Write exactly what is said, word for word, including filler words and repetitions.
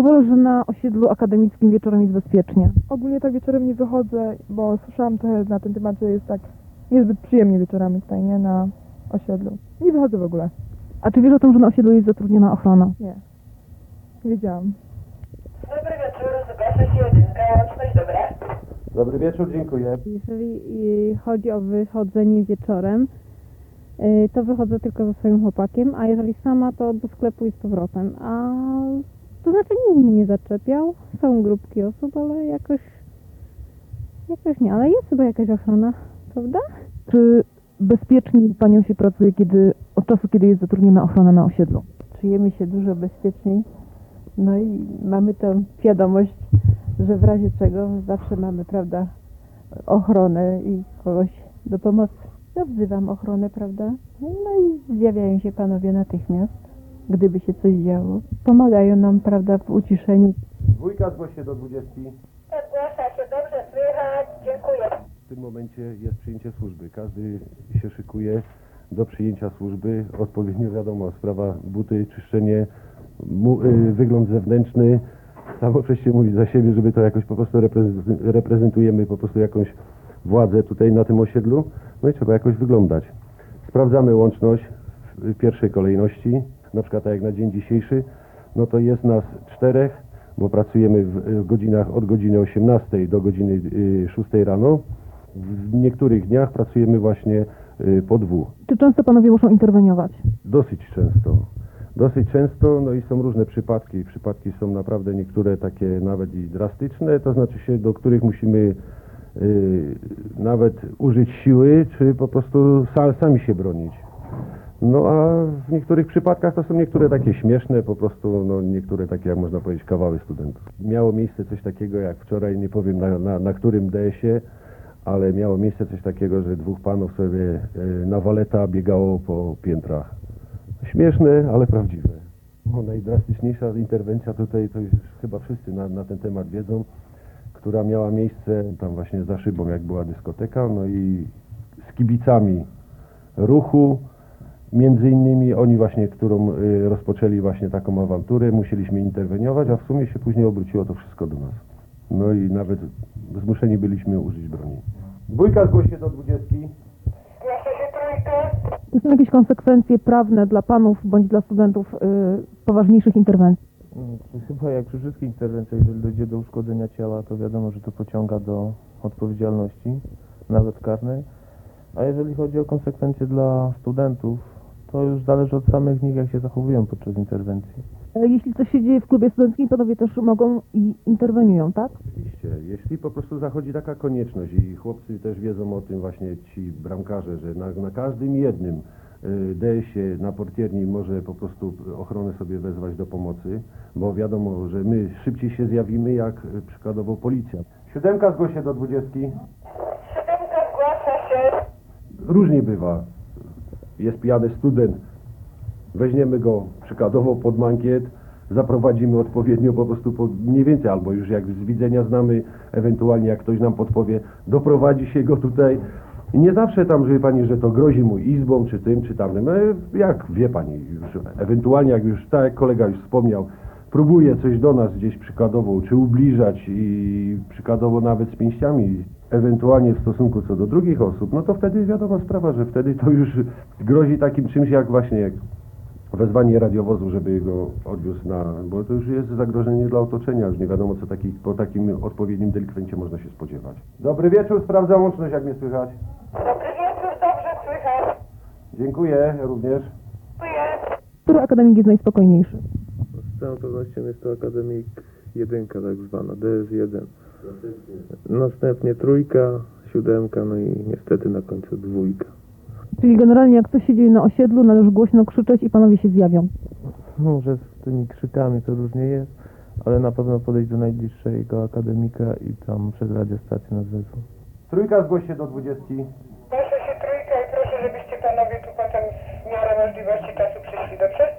uważasz, że na osiedlu akademickim wieczorem jest bezpiecznie? Ogólnie tak wieczorem nie wychodzę, bo słyszałam trochę na ten temat, że jest tak niezbyt przyjemnie wieczorami tutaj, nie? Na osiedlu. Nie wychodzę w ogóle. A czy wiesz o tym, że na osiedlu jest zatrudniona ochrona? Nie. Nie wiedziałam. Dobry wieczór, zgłasza się jedynka, łączność dobra. Dobry wieczór, dziękuję. Jeżeli y, chodzi o wychodzenie wieczorem, y, to wychodzę tylko ze swoim chłopakiem, a jeżeli sama, to do sklepu i z powrotem. A to znaczy nikt mnie nie zaczepiał. Są grupki osób, ale jakoś, jakoś nie. Ale jest chyba jakaś ochrona, prawda? Czy bezpieczniej panią się pracuje kiedy, od czasu, kiedy jest zatrudniona ochrona na osiedlu? Czujemy się dużo bezpieczniej, no i mamy tą świadomość, że w razie czego zawsze mamy, prawda, ochronę i kogoś do pomocy. Ja wzywam ochronę, prawda, no i zjawiają się panowie natychmiast, gdyby się coś działo. Pomagają nam, prawda, w uciszeniu. Dwójka, zgłoś się do dwudziestki. Zgłasza się, dobrze słychać, dziękuję. W tym momencie jest przyjęcie służby. Każdy się szykuje do przyjęcia służby. Odpowiednio wiadomo, sprawa buty, czyszczenie, mu, y, wygląd zewnętrzny. Samo przecież się mówi za siebie, żeby to jakoś po prostu reprezentu- reprezentujemy po prostu jakąś władzę tutaj na tym osiedlu. No i trzeba jakoś wyglądać. Sprawdzamy łączność w pierwszej kolejności. Na przykład tak jak na dzień dzisiejszy, no to jest nas czterech, bo pracujemy w godzinach od godziny osiemnastej do godziny y, szóstej rano. W niektórych dniach pracujemy właśnie y, po dwóch. Czy często panowie muszą interweniować? Dosyć często. Dosyć często, no i są różne przypadki. Przypadki są naprawdę niektóre takie nawet i drastyczne, to znaczy się, do których musimy y, nawet użyć siły, czy po prostu sa, sami się bronić. No a w niektórych przypadkach to są niektóre takie śmieszne, po prostu no niektóre takie, jak można powiedzieć, kawały studentów. Miało miejsce coś takiego jak wczoraj, nie powiem na, na, na którym D S ie, ale miało miejsce coś takiego, że dwóch panów sobie y, na waleta biegało po piętrach. Śmieszne, ale prawdziwe. No, najdrastyczniejsza interwencja tutaj, to już chyba wszyscy na, na ten temat wiedzą, która miała miejsce tam właśnie za szybą, jak była dyskoteka, no i z kibicami ruchu, między innymi oni właśnie, którą y, rozpoczęli właśnie taką awanturę, musieliśmy interweniować, a w sumie się później obróciło to wszystko do nas. No i nawet zmuszeni byliśmy użyć broni. Dwójka, zgłoś się do dwudziestki. Zgłasza się trójka. Czy są jakieś konsekwencje prawne dla panów bądź dla studentów y, poważniejszych interwencji? Mm, Chyba jak przy wszystkich interwencjach, jeżeli dojdzie do uszkodzenia ciała, to wiadomo, że to pociąga do odpowiedzialności, nawet karnej. A jeżeli chodzi o konsekwencje dla studentów, to już zależy od samych nich, jak się zachowują podczas interwencji. E, Jeśli coś się dzieje w klubie studenckim, panowie też mogą i interweniują, tak? Oczywiście, jeśli po prostu zachodzi taka konieczność i chłopcy też wiedzą o tym właśnie ci bramkarze, że na, na każdym jednym y, D S ie na portierni może po prostu ochronę sobie wezwać do pomocy, bo wiadomo, że my szybciej się zjawimy jak y, przykładowo policja. Siódemka, zgłoś się do dwudziestki. Siódemka zgłasza się. Różnie bywa. Jest pijany student, weźmiemy go przykładowo pod mankiet, zaprowadzimy odpowiednio po prostu po, mniej więcej, albo już jak z widzenia znamy, ewentualnie jak ktoś nam podpowie, doprowadzi się go tutaj. I nie zawsze tam, że pani, że to grozi mu izbą, czy tym, czy tamtym. E, jak wie pani, już, ewentualnie jak już, tak jak kolega już wspomniał, próbuje coś do nas gdzieś przykładowo, czy ubliżać i przykładowo nawet z pięściami, ewentualnie w stosunku co do drugich osób, no to wtedy wiadoma sprawa, że wtedy to już grozi takim czymś jak właśnie jak wezwanie radiowozu, żeby go odwiózł na, bo to już jest zagrożenie dla otoczenia, już nie wiadomo co taki, po takim odpowiednim delikwencie można się spodziewać. Dobry wieczór, sprawdzam łączność, jak mnie słychać. Dobry wieczór, dobrze słychać. Dziękuję również. Dziękuję. Który akademik jest najspokojniejszy? Z całą pewnością jest to akademik jedynka tak zwana, D S jeden. Następnie trójka, siódemka, no i niestety na końcu dwójka. Czyli generalnie jak coś się dzieje na osiedlu, należy głośno krzyczeć i panowie się zjawią. Może z tymi krzykami to różnie jest, ale na pewno podejść do najbliższego akademika i tam przez radiostację nas wezmą. Trójka, zgłoś się do dwudziestki. Zgłasza się trójka i proszę, żebyście panowie tu potem w miarę możliwości czasu przyszli, dobrze?